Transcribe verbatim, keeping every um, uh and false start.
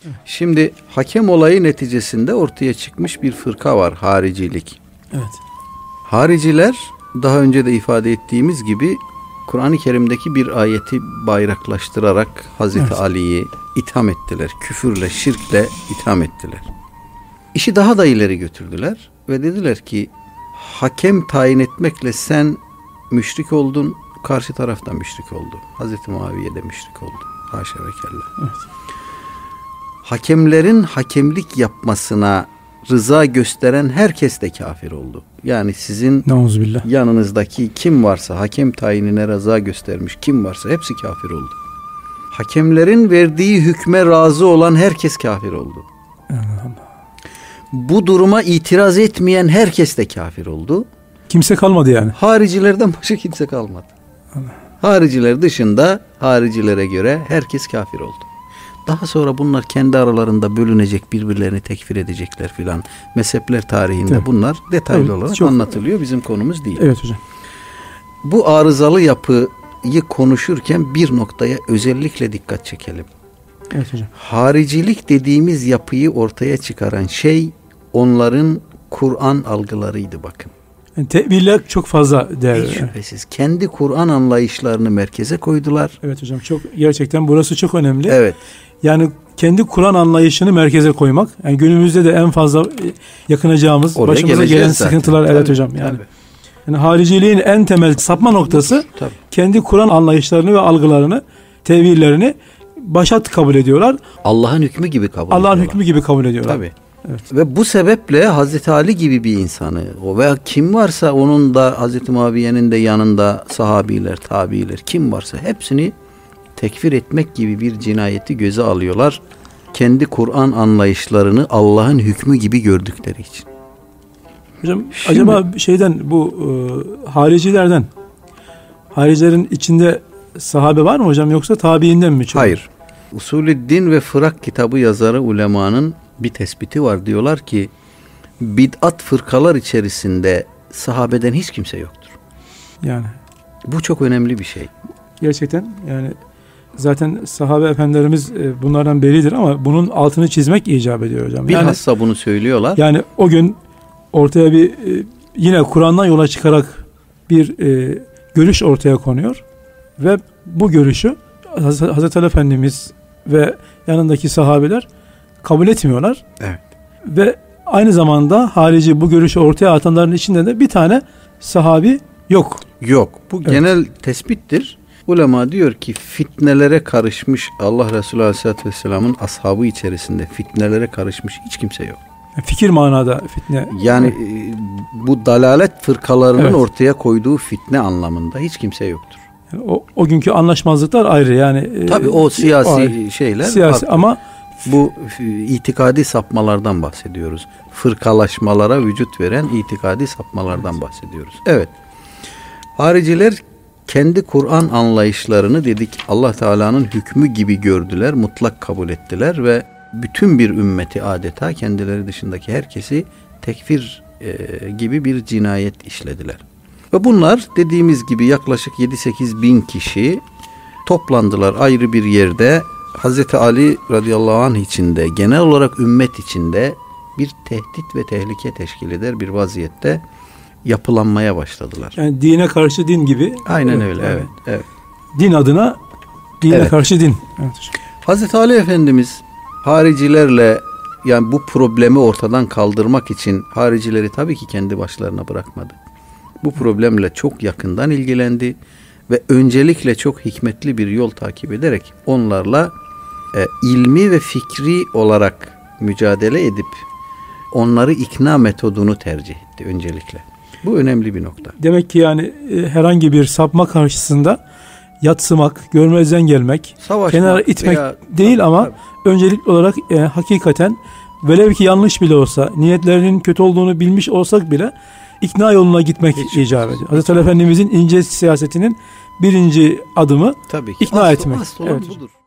Şimdi hakem olayı neticesinde ortaya çıkmış bir fırka var, haricilik. Evet. Hariciler daha önce de ifade ettiğimiz gibi Kur'an-ı Kerim'deki bir ayeti bayraklaştırarak Hazreti evet. Ali'yi itham ettiler. Küfürle, şirkle itham ettiler. İşi daha da ileri götürdüler ve dediler ki hakem tayin etmekle sen müşrik oldun, karşı taraf da müşrik oldu. Hazreti Muaviye de müşrik oldu. Haşa ve kella. Evet. Hakemlerin hakemlik yapmasına rıza gösteren herkes de kafir oldu. Yani sizin Nauzubillah. yanınızdaki kim varsa, hakem tayinine rıza göstermiş kim varsa hepsi kafir oldu. Hakemlerin verdiği hükme razı olan herkes kafir oldu. Allah Allah. Bu duruma itiraz etmeyen herkes de kafir oldu. Kimse kalmadı yani. Haricilerden başka kimse kalmadı. Allah. Hariciler dışında haricilere göre herkes kafir oldu. Daha sonra bunlar kendi aralarında bölünecek, birbirlerini tekfir edecekler filan. Mezhepler tarihinde evet. bunlar detaylı evet, olarak çok anlatılıyor. Bizim konumuz değil. Evet hocam. Bu arızalı yapıyı konuşurken bir noktaya özellikle dikkat çekelim. Evet hocam. Haricilik dediğimiz yapıyı ortaya çıkaran şey onların Kur'an algılarıydı bakın. Yani teviller çok fazla değerli. Hiç şüphesiz. Kendi Kur'an anlayışlarını merkeze koydular. Evet hocam, çok gerçekten burası çok önemli. Evet. Yani kendi Kur'an anlayışını merkeze koymak. Yani günümüzde de en fazla yakınacağımız, oraya başımıza gelen zaten. sıkıntılar. Tabii, evet hocam. Yani, yani hariciliğin en temel sapma noktası tabii. kendi Kur'an anlayışlarını ve algılarını, tevillerini başat kabul ediyorlar. Allah'ın hükmü gibi kabul Allah'ın ediyorlar. hükmü gibi kabul ediyorlar. Tabii. Evet. Ve bu sebeple Hazreti Ali gibi bir insanı o veya kim varsa onun da Hazreti Muaviye'nin de yanında sahabiler, tabiiler kim varsa hepsini tekfir etmek gibi bir cinayeti göze alıyorlar. Kendi Kur'an anlayışlarını Allah'ın hükmü gibi gördükleri için. Hocam Şimdi, acaba şeyden bu e, haricilerden haricilerin içinde sahabe var mı hocam, yoksa tabiinden mi çok? Hayır. Usulüddin ve Fırak kitabı yazarı ulemanın bir tespiti var. Diyorlar ki bid'at fırkalar içerisinde sahabeden hiç kimse yoktur. Yani bu çok önemli bir şey. Gerçekten yani zaten sahabe efendilerimiz bunlardan beridir ama bunun altını çizmek icap ediyor hocam. Bilhassa yani, bunu söylüyorlar. Yani o gün ortaya bir yine Kur'an'dan yola çıkarak bir e, görüş ortaya konuyor ve bu görüşü Hazreti Ali Efendimiz ve yanındaki sahabeler kabul etmiyorlar. Evet. Ve aynı zamanda harici bu görüşü ortaya atanların içinde de bir tane sahabi yok. Yok. Bu evet. genel tespittir. Ulema diyor ki fitnelere karışmış, Allah Resulü Aleyhisselatü Vesselam'ın ashabı içerisinde fitnelere karışmış hiç kimse yok. Fikir manada fitne. Yani e, bu dalalet fırkalarının evet. ortaya koyduğu fitne anlamında hiç kimse yoktur. Yani o, o günkü anlaşmazlıklar ayrı yani. Tabii o siyasi o, şeyler. Siyasi farklı. Ama bu itikadi sapmalardan bahsediyoruz. Fırkalaşmalara vücut veren itikadi sapmalardan bahsediyoruz. Evet. Hariciler kendi Kur'an anlayışlarını dedik Allah Teala'nın hükmü gibi gördüler, mutlak kabul ettiler ve bütün bir ümmeti adeta kendileri dışındaki herkesi tekfir e, gibi bir cinayet işlediler. Ve bunlar dediğimiz gibi yaklaşık yedi sekiz bin kişi toplandılar ayrı bir yerde. Hazreti Ali radıyallahu anh içinde, genel olarak ümmet içinde bir tehdit ve tehlike teşkil eder bir vaziyette yapılanmaya başladılar. Yani dine karşı din gibi. Aynen evet, öyle. Evet, evet, evet. Din adına dine evet. karşı din. Evet. Hazreti Ali Efendimiz haricilerle yani bu problemi ortadan kaldırmak için haricileri tabii ki kendi başlarına bırakmadı. Bu problemle çok yakından ilgilendi ve öncelikle çok hikmetli bir yol takip ederek onlarla e, ilmi ve fikri olarak mücadele edip onları ikna metodunu tercih etti öncelikle. Bu önemli bir nokta. Demek ki yani e, herhangi bir sapma karşısında yatsımak, görmezden gelmek, savaşmak, kenara itmek veya, değil tabii, ama tabii. öncelikli olarak e, hakikaten velev ki yanlış bile olsa, niyetlerinin kötü olduğunu bilmiş olsak bile ikna yoluna gitmek hiç icap ediyor. Hazreti Ali Efendimizin ince siyasetinin birinci adımı tabii ki. ikna asıl, etmek. Asıl evet. budur.